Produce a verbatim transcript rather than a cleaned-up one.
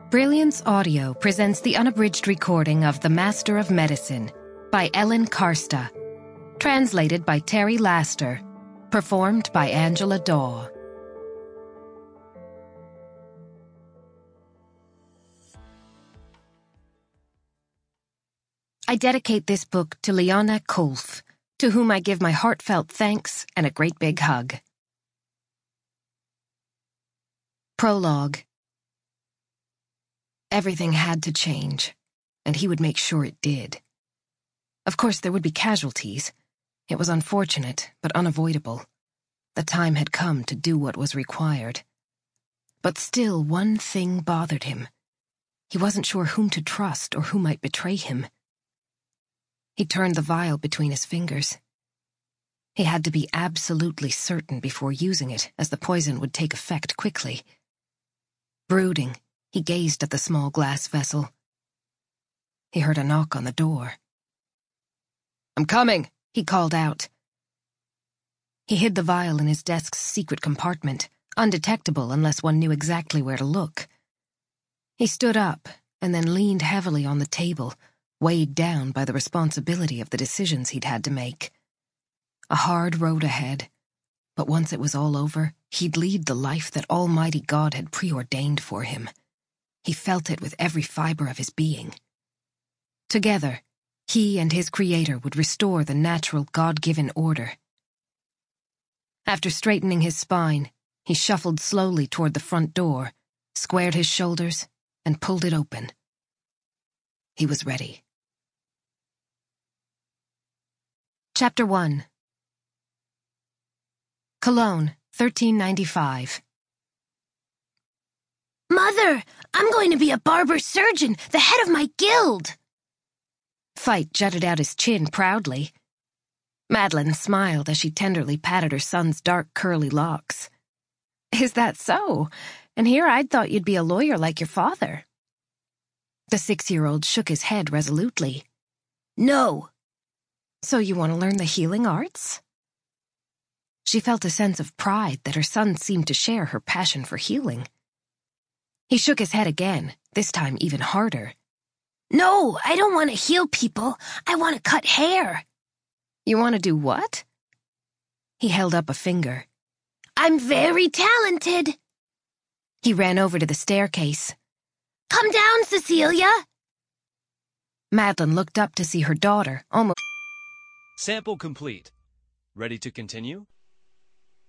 Brilliance Audio presents the unabridged recording of The Master of Medicine by Ellen Karsta, translated by Terry Laster, performed by Angela Daw. I dedicate this book to Leona Kolf, to whom I give my heartfelt thanks and a great big hug. Prologue. Everything had to change, and he would make sure it did. Of course, there would be casualties. It was unfortunate, but unavoidable. The time had come to do what was required. But still, one thing bothered him. He wasn't sure whom to trust or who might betray him. He turned the vial between his fingers. He had to be absolutely certain before using it, as the poison would take effect quickly. Brooding, he gazed at the small glass vessel. He heard a knock on the door. "I'm coming," he called out. He hid the vial in his desk's secret compartment, undetectable unless one knew exactly where to look. He stood up and then leaned heavily on the table, weighed down by the responsibility of the decisions he'd had to make. A hard road ahead, but once it was all over, he'd lead the life that Almighty God had preordained for him. He felt it with every fiber of his being. Together, he and his Creator would restore the natural God-given order. After straightening his spine, he shuffled slowly toward the front door, squared his shoulders, and pulled it open. He was ready. Chapter one. Cologne, thirteen ninety-five. Mother, I'm going to be a barber surgeon, the head of my guild. Fight jutted out his chin proudly. Madeline smiled as she tenderly patted her son's dark curly locks. "Is that so? And here I'd thought you'd be a lawyer like your father." The six-year-old shook his head resolutely. No. "So you want to learn the healing arts?" She felt a sense of pride that her son seemed to share her passion for healing. He shook his head again, this time even harder. No, I don't want to heal people. I want to cut hair. You want to do what? He held up a finger. I'm very talented. He ran over to the staircase. Come down, Cecilia. Madeline looked up to see her daughter, almost... Sample complete. Ready to continue?